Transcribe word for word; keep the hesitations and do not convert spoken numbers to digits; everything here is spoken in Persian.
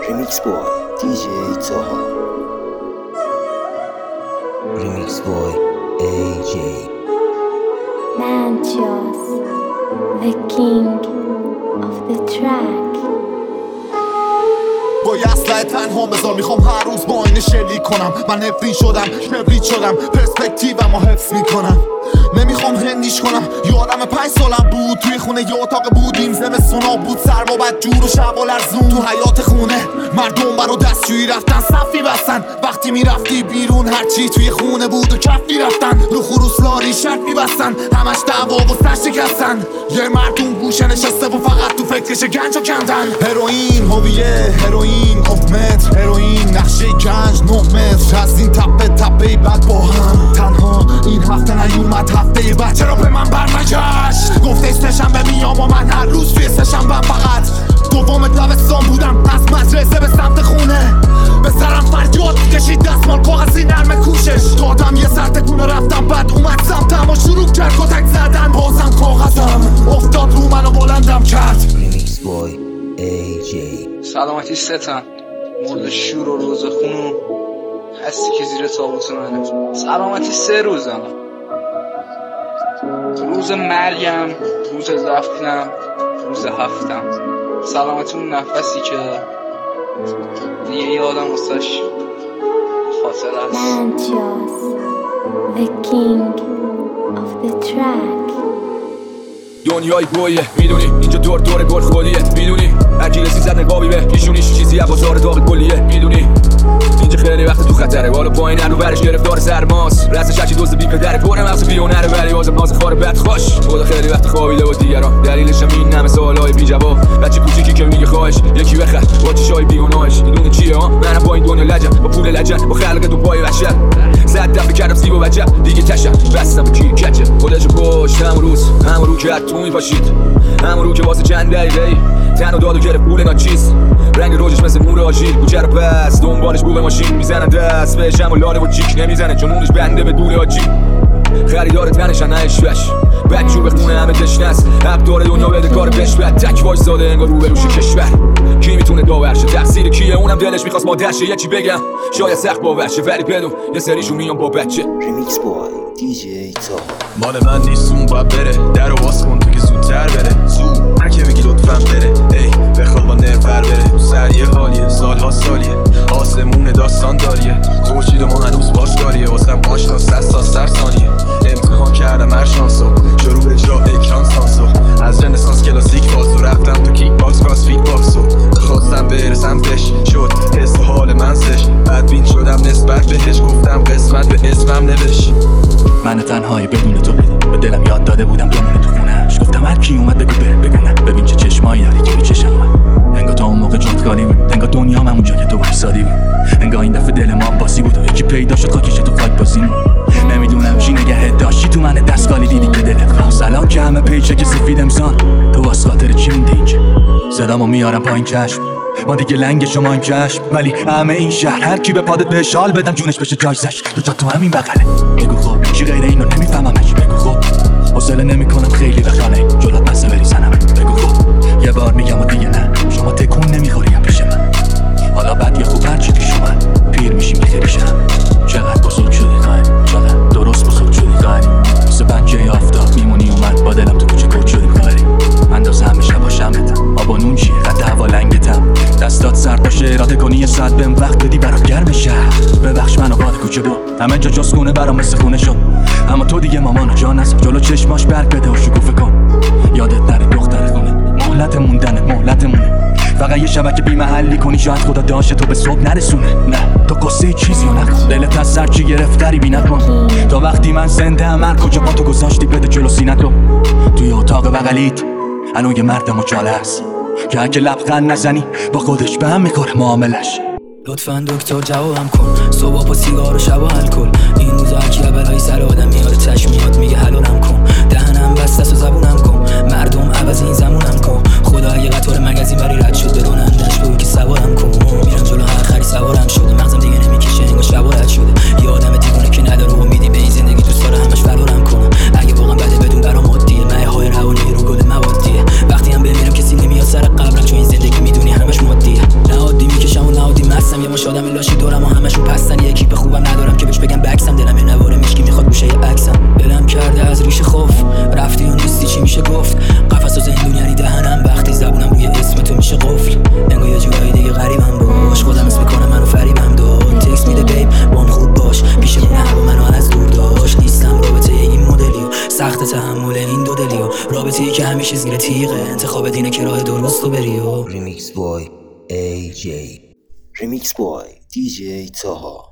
Remix boy دی جی تاها Remix boy ای جی Mantios, the king of the track. با یه اصله تنها بذار میخوام هر روز با اینه شلیک کنم. من نفرین شدم کبریت شدم پرسپکتیومو حفظ میکنم. نمیخوام هندیش کنم. یادم پنج سالم بود توی خونه یه اتاق بودیم. زمستونا بود سرما بد جور و شب و لرزون. تو حیاط خونه مردم برا دستشویی رفتن صفی بستن. وقتی میرفتی بیرون هرچی توی خونه بود و کف میرفتن. رو خروس لاری شرط میبستن. همش دعوا و سر شکستن. یه مردم گوشه نشسته و فقط تو فکرش گنج و کندن. هروئین هویه هروئین متر هروئین نقشه گنج نه متر. از این تپه تپه بعد با هم تنها این هفته نیومد هفته بعد. چرا به من برنگشت گفته سه‌شنبه میام و من هر روز توی سه‌شنبه فقط دوم دبستان بودم. از مدرسه به سمت خونه به سرم فریاد کشید دستمال کاغذی نرم کوشش دادم. یه سر تکونه رفتم بعد اومد سمتم و شروع کرد کتک زدن. بازم کاغذم افتاد رو منو بلندم کرد. Remix boy ای جی سلامتی ستن مورد شور و روز خونو هستی که زیر تابوت منه. سلامتی سه روزم، روز مرگم، روز دفنم، روز هفتم. سلامتی اون نفسی که دیگه یادم واسش خاطر است. Mantios, the king of the track. دنیای گویه میدونی اینجا دور دور گل خودیه میدونی هرکی رسی زد نقابی به پیشونیش چیزی از بازار داغ کلیه میدونی اینجا خیلی وقت تو خطره بالا پایین رو برش گرفتار سرماس رأس شکی دوست بی پدره پر مغز بیونره ولی بازم ناز خار بد خوش خدا خیلی وقت خوابیده و دیگران دلیلش هم این همه سوالای بی جواب. بچه کوچیکی که میگه خواهش یکی بخر با چشای بیگناهش میدونه چیه ها. منم با این دنیا لجم با پول لجن با خلق تو پای بشر صد دفعه کردم سیب و بچه دیگه تشم بستم به کیر کچه خودشو کشت همون روز همون رو که تو میپاشید همون رو که واسه چند دقیقه تنو داد و گرفت پول ناچیز رنگ روزش مثل نور آژیر کوچه رو پس دنبالش بوق ماشین میزنن دست بهش هم و لاله و چیک نمیزنه چون اونش بنده به دور آجی خریدار تنشن نه اشوش بچو به خونه همه تشنست حق داره دنیا بده کار بش بد تک وایس ساده انگار رو بروش کشور. کی میتونه داورشه تقصیر کیه اونم دلش میخواست مادرشه یه چی بگم شاید سخت باورشه ولی بدون یه سریشون میان با بچه. Remix boy دی جی تاها مال من نیست اون باید بره در و باز کن تو که زودتر بره زود هرکه بگی لطفاً بره ای بخواد با نرفر بره سر یه حالیه سالها سالیه آسمون داستان داریه خورشید و ما هنوز پاسداریه واسم آشنا سر سال سر ثانیه امتحان کردم هر شانسو شروع به اجرا اکران سانسو از رنسانس کلاسیک بازو رفتم تو کیک باکس کراس فیت باکسو خواستم برسم بهش شد حس و حال من سش بدبین شدم نسبت بهش گفتم قسمت به اسمم نوشت. من تنهایی بدون تو به دلم یاد داده بودم بمونه تو خونه‌اش گفتم هر کی اومد بگو بره بگو نه ببین چه چشمایی داری که میچشم من انگار تا اون موقع جات خالی بود انگار دنیام همونجا که تو وایسادی بود انگار این دفعه دل ما باسی بود و یکی پیدا شد خاکش تو فایت بازی نمیدونم چی نگه داشتی تو من دستگالی دیدی که دلت خواست الان که همه پیچه که سفید امسان تو واسه خاطر چی مونده اینجا صدامو میارم پایین چشم ما دیگه لنگ شما این چشم ولی همه این شهر هر کی به پادت به شال بدم جونش بشه جایزش تو جا تو همین بغله بگو خب چی غیر اینو نمیفهممش بگو خب حوصله نمیکنم خیلی بخانه جلوت بسه بریزنم بگو خب یه بار میگم و دیگه نه شما تکون نمیخوری پیش من حالا بعد یه خوب هرچی پیش اومد پیر میشیم خیلی شم چقدر بزرگ شدی خواهی چقدر درست بزرگ شدی خواهی مثل پنجه آفتاب میمونی اومد با دلم تو کوچه گوت شدی خواهی انداز همه شبا شمتم آب و نون چیه قد هوا لنگتم دستات سرد باشه اراده کنی یه ساعت بهم وقت بدی برات گرم شهر ببخش منو باد کوچه برو همه جا جز خونه برام مثل خونه شد اما تو دیگه مامانو جان هست جلو چشماش برگ بده و شکوفه کن یادت نره دختر خونه مهلت موندنه مهلت مونه فقط یه شبکه بی محلی کنی شاید خدا داشته تو به صبح نرسونه نه تو قصه چیزی رو نکن دلت از سر چی گرفتری بی نکن تا وقتی من زنده ام هر کجا با تو گذاشتی بده جلو سینتو توی اتاق بغلیت الان یه مرد مجاله هست که اگه لبخند نزنی با خودش به هم میخوره معاملش. لطفاً دکتر جوابم کن صبح با سیگار و شب و الکل این روزا که بلای سر آدم میاد چشم میاد میگه حلالم کن دهنم بسته و زبونم کن مردم عوض این زمونم کن خدا اگه قطار مگزین بری رد شد برونندش بگو که سوارم کن میرم جلو هر خری سوارم شده مغزم دیگه نمیکشه انگار شب رد شده یه آدم دیوونه که نداره امیدی به این زندگی دوست داره همش فرارم کنم اگه واقعا بده بدون برام عادیه نه های روانی رو گل موادیه وقتی هم بمیرم کسی نمیاد سر قبرم چون این زندگی میدونی همش مادیه نه عادی میکشم وقت تحمل این دو دلی و رابطه‌ای که همیشه زیر تیغه. انتخاب دینه که راه درست رو بری و ریمیکس بای ای جی. ریمیکس بای دی جی تاها.